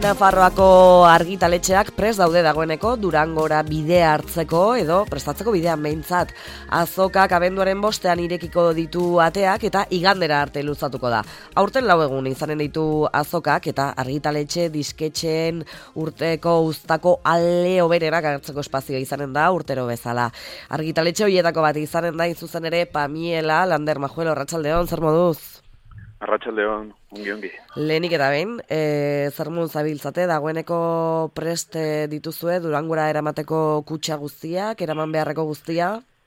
Nafarroako argitaletxeak prest daude dagoeneko Durangora bidea hartzeko edo prestatzeko bidean behintzat. Azokak abenduaren 5ean irekiko ditu ateak eta igandera arte luzatuko da. Aurten 4 egun izanen ditu azokak eta argitaletxe disketxeen urteko uztako alde hoberenak hartzeko espazioa izanen da urtero bezala. Argitaletxe horietako bat izanen da zuzen ere Pamiela Lander Majuelo, arratsaldeon, zer moduz? Arratsaldeon, ongi. Lehenik eta behin, zer moduz zabiltzate, dagoeneko prest dituzue Durangora eramateko kutxa guztiak, eraman beharreko guztia?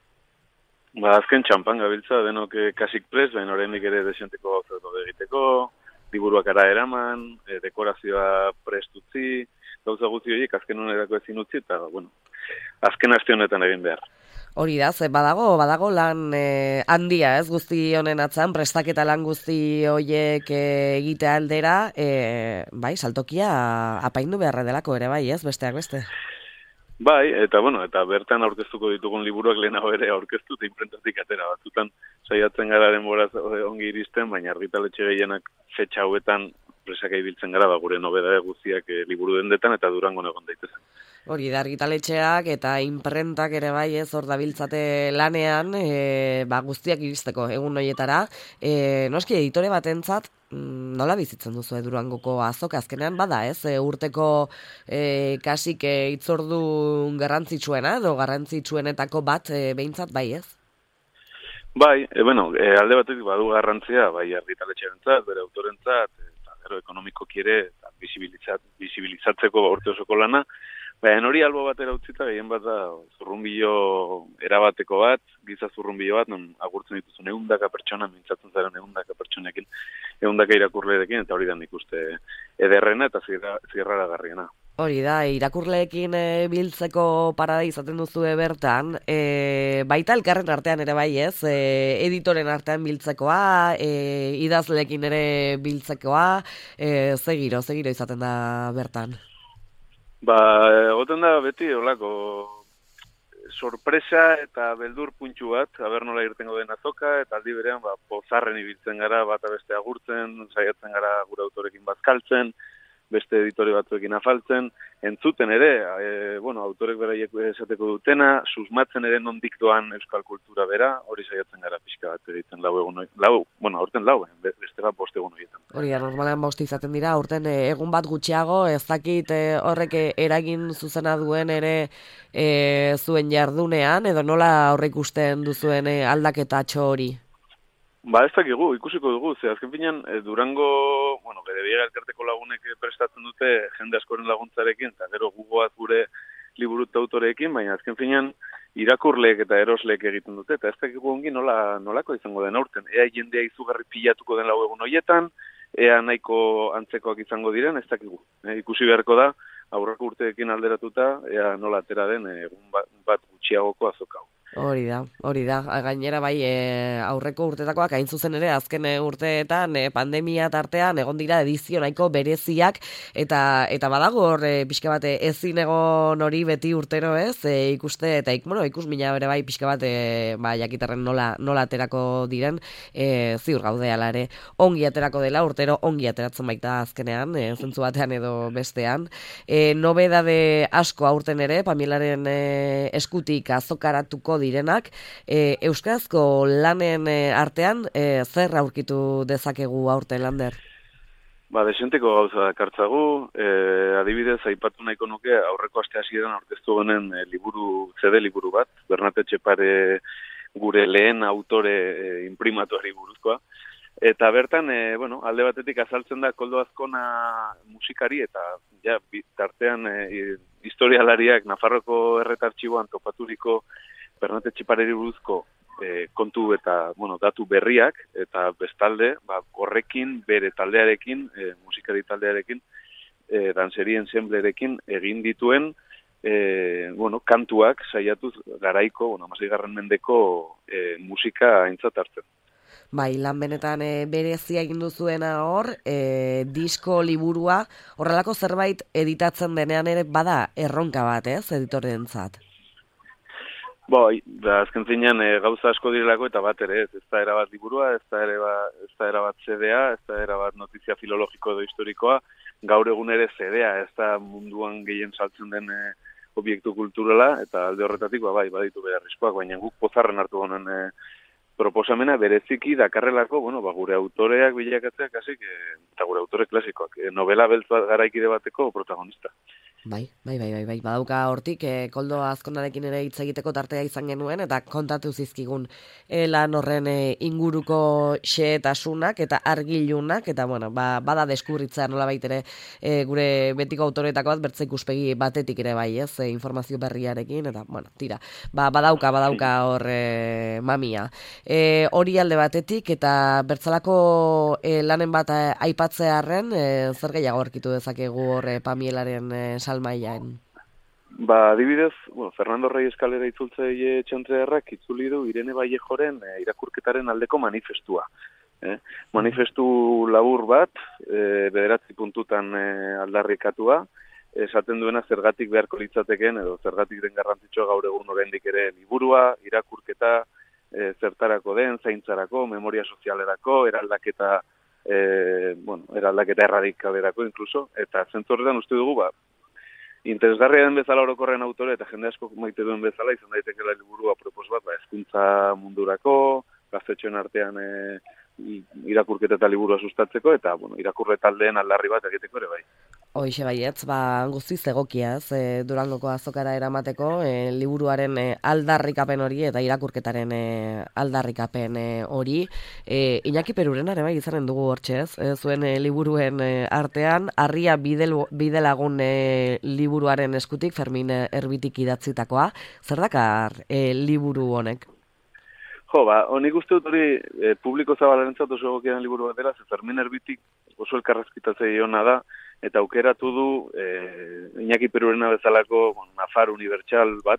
Azken txampan gabiltza, denok kasik prest, baina oraindik ere desenteko gauzatu egiteko, liburuak ara eraman, dekorazioa prest utzi, gauza guzti horiek azken unerako ezin utzi, eta, azken aste honetan egin behar. Hori da, badago lan handia, ez guzti honen atzan, prestaketa lan guzti horiek egitea aldera, bai, saltokia apaindu beharra delako ere, bai, ez, besteak beste. Bai, eta bertan aurkeztuko ditugun liburuak lehenago ere aurkeztu eta inprentatik atera. Batzutan saiatzen gara denboraz ongi iristen, baina argitaletxe gehienak fetxa hauetan presak ibiltzen gara, gure nobedade guztiak liburu dendetan eta Durangon egon daitezen. Hori da, argitaletxeak eta inprentak ere bai ez hor dabiltzate lanean, guztiak iristeko egun horietara. Noski editore batentzat, nola bizitzen duzu Durangoko azoka azkenean bada, ez? Urteko kasik itzordu garrantzitsuena edo garrantzitsuenetako bat behintzat bai, ez? Bai, alde batetik badu garrantzia, bai argitaletxearentzat, bere autorentzat, eta gero ekonomikoki ere bisibilizatzeko urte osoko lana. Baina hori albo batera utzita, gehien bat da zurrunbilo erabateko bat, giza zurrunbilo bat, non agurtzen dituzun 100 pertsona, mintzatzen zaren 100 pertsonekin, 100 irakurleekin, eta hori da nik uste ederrena eta zirraragarriena. Hori da, irakurleekin biltzeko parada izaten duzue bertan, baita elkarren artean ere bai ez, editoren artean biltzekoa, idazleekin ere biltzekoa, zegiro izaten da bertan. Egoten da beti olako sorpresa eta beldur puntxu bat, aber nola irtengo den azoka, eta aldi berean pozarren ibiltzen gara, bata beste agurtzen, saiatzen gara gure autorekin bazkaltzen, beste editore batzuekin afaltzen, entzuten ere, autorek beraiek esateko dutena, susmatzen ere nondik doan euskal kultura bera, hori saiatzen gara pixka bat egiten aurten beste bat 5 egun horietan. Hori da, normalean 5 izaten dira, aurten egun bat gutxiago, ez dakit horrek eragin zuzena duen ere zuen jardunean, edo nola aurreik ikusten duzuen aldaketa atxo hori? Ez dakigu, ikusiko dugu, azken finean Durango, bere biega elkarteko lagunek prestatzen dute jende askoren laguntzarekin, eta gero gugoaz gure liburu eta autoreekin, baina azken finean irakurleek eta erosleek egiten dute, eta ez dakigu ongi nolako izango den aurten. Ea jendea izugarri pilatuko den 4 egun horietan, ea nahiko antzekoak izango diren, ez dakigu. Ikusi beharko da, aurreko urteekin alderatuta, ea nola atera den egun bat gutxiagoko azokau. Hori da, gainera bai aurreko urtetakoak hain zuzen ere azken urteetan pandemia tartean egon dira edizio nahiko bereziak eta badago hor pixka bat ezin egon hori beti urtero ez ikuste eta ikusmina bere bai pixka bat jakitarren nola aterako diren ziur gaude ala ere ongi aterako dela urtero ongi ateratzen baita azkenean zentzu batean edo bestean nobedade asko aurten ere Pamielaren eskutik azokaratuko direnak, euskarazko lanen artean zer aurkitu dezakegu aurten, Lander? Desenteko gauza kartzagu, adibidez, aipatu nahiko nuke aurreko aste hasieran aurkeztu genen CD liburu bat, Bernat Etxepare gure lehen autore imprimatuari buruzkoa, eta bertan, alde batetik azaltzen da Koldo Azkona musikari eta tartean historialariak Nafarroko erretartxiboan topaturiko Bernat Etxepareri buruzko kontu eta datu berriak eta bestalde horrekin bere taldearekin, musikari taldearekin, danseri ensemblerekin egin dituen kantuak saiatuz garaiko, 16. mendeko musika aintzat hartzen. Bai, lan benetan berezia egin duzuena hor, disko liburua, horrelako zerbait editatzen denean ere bada erronka bat, ez, editorentzat? Azken zinean gauza asko direlako eta bat ere ez da erabat liburua, ez da erabat CD-a, ez da erabat notizia filologiko edo historikoa, gaur egun ere zedea, ez da munduan gehien saltzen den obiektu kulturala, eta alde horretatik, bai, baditu beharrizkoak, baina guk pozarren hartu honen proposamena bereziki dakarrelako, gure autoreak bilakatzeak, eta gure autore klasikoak, novela beltz garaikide bateko protagonista. Bai. Badauka hortik, Koldo Azkonarekin ere hitz egiteko tartea izan genuen, eta kontatu zizkigun lan horren inguruko xehetasunak eta argilunak, eta bada deskurritza nola baitere gure betiko autoretako bat, bertze ikuspegi batetik ere bai, ez, informazio berriarekin, eta, tira, badauka hor mamia. Hori alde batetik, eta bertzalako lanen bat aipatzearren, zer gehiago aurkitu dezakegu hor Pamielaren salmaian? Adibidez, Fernando Reyes kalera itzultzaile txantrearrak itzuli du Irene Vallejoren irakurketaren aldeko manifestua. Manifestu labur bat, 9 puntutan aldarrikatua, esaten duena zergatik beharko litzateken, edo zergatik den garrantzitsua gaur egun oraindik ere liburua, irakurketa, zertarako den, zaintzarako, memoria sozialerako, eraldaketa erradikalerako inkluso, eta zentzu horretan uste dugu, interesgarria den bezala orokorren autore, eta jende asko maite duen bezala, izan daitekela liburua propos bat, hezkuntza mundurako, gaztetxoen artean irakurketa eta liburua sustatzeko, eta irakurre taldeen aldarri bat egiteko ere bai. Hoixe baietz, guztiz egokiaz, Durangoko azokara eramateko, liburuaren aldarrikapen hori eta irakurketaren aldarrikapen hori. Iñaki Perurena ere bai izanen dugu hortxe ez, zuen liburuen artean, Harria bidelagun liburuaren eskutik, Fermin Erbitik idatzitakoa. Zer dakar liburu honek? Nik uste dut hori publiko zabalarentzat oso egokian liburu bat dela, Fermin Erbitik oso elkarrezkitatzaile ona da, eta aukeratu du Iñaki Perurena bezalako nafar unibertsal bat,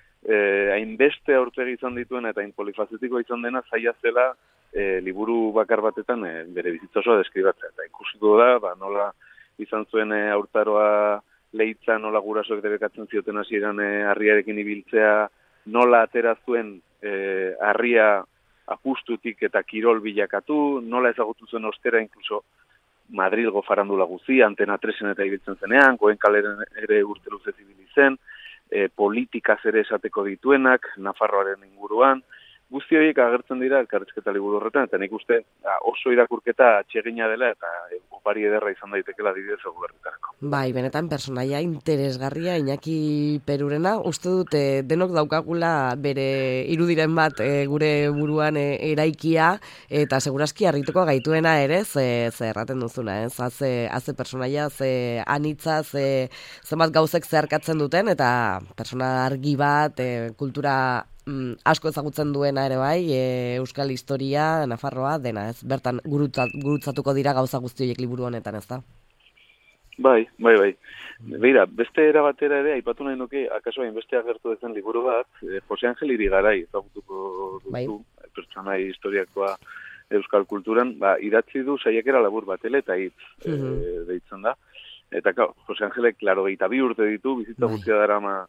hainbeste aurpegi izan dituen eta polifazetiko izan dena zaila zela liburu bakar batetan bere bizitza osoa deskribatzea. Eta ikusiko da, nola izan zuen haurtzaroa lehitza, nola gurasoek debekatzen zioten hasieran harriarekin ibiltzea, nola atera zuen harria apustutik eta kirol bilakatu, nola ezagutu zuen ostera inkluso Madrilgo farandula guzia, Antena 3 eta ibiltzen zenean, Goenkalen ere urte luzez ibili zen, politikaz ere esateko dituenak, Nafarroaren inguruan, guzti horiek agertzen dira elkarrizketa liburu horretan, eta nik uste oso irakurketa atsegina dela eta opari ederra izan daitekela adibidez guberritarako. Bai, benetan personaia interesgarria Iñaki Perurena, uste dut denok daukagula bere irudiren bat gure buruan eraikia, eta segurazki harrituko gaituena ere, ze erraten duzuna, ez? Haze personaia, ze anitza, zenbat gauzek zeharkatzen duten, eta persona argi bat, kultura asko ezagutzen duena ere bai, euskal historia, Nafarroa, dena, ez? Bertan gurutzatuko dira gauza guzti horiek liburu honetan, ez da? Bai. Beira, beste era batera ere, aipatu nahi nuke, akaso hainbeste agertu dezen liburu bat, Jose Angel Irigaray, ezagutuko duzu, pertsonai historiakoa euskal kulturan, idatzi du saiakera labur bat, eta hitz deitzen da. Eta, Jose Angelek, 82 urte ditu, bizitza guztia darama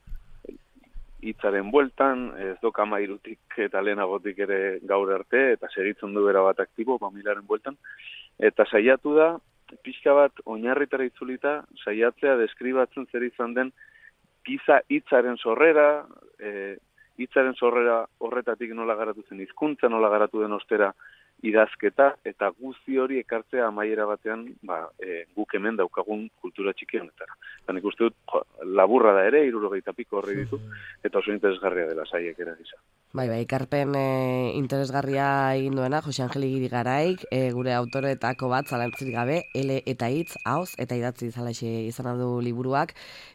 hitzaren bueltan, ez doka mairutik eta lehenagotik ere gaur arte, eta segitzen du bera bat aktibo, Pamilaren bueltan, eta saiatu da, pixka bat oinarritara itzulita, saiatzea deskribatzen zer izan den giza hitzaren sorrera, hitzaren sorrera horretatik nola garatu zen hizkuntza, nola garatu den ostera idazketa, eta guzti hori ekartzea amaiera batean guk hemen daukagun kultura txiki honetara. Eta nik uste dut, laburra da ere, 60 piko horri ditu, eta oso interesgarria dela saiakera gisa. Bai, ikarpen interesgarria egin duena, Jose Angel Irigaraik, gure autoretako bat, zalantzik gabe, ele eta hitz, ahoz, eta idatzi izan du liburuak,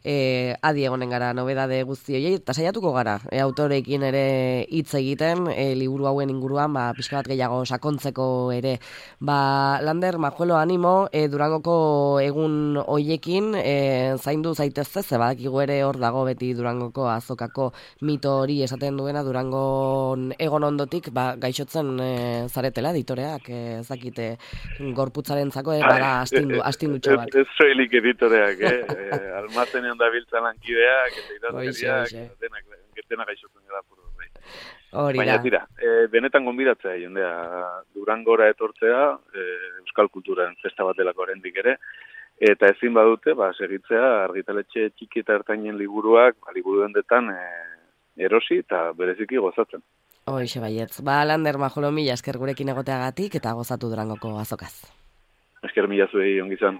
adi egonen gara nobedade guzti horiei, eta saiatuko gara, autorekin ere hitz egiten, liburu hauen inguruan, pixka bat gehiago sakontzeko ere. Lander, Majuelo animo, Durangoko egun hoiekin, zaindu zaitezte, ze badakigu ere hor dago beti Durangoko azokako mito hori esaten duena, Durango egon ondotik, gaixotzen zaretela, editoreak, ezakite gorputzarentzako, bada astindutxo bat. Ez soilik editoreak, almazenean da biltzan lankideak, eta idazkeriak, denak gaixotzen gara puru. Baina tira, benetan gonbidatzea jendea Durangora etortzea, euskal kulturan festa bat delako oraindik ere, eta ezin badute, segitzea argitaletxe txiki eta ertainen liburuak, liburu dendetan erosi eta bereziki gozatzen. Hoixe baietz. Lander Majolo, mila esker gurekin egoteagatik eta gozatu Durangoko azokaz. Esker mila zuei ongizan.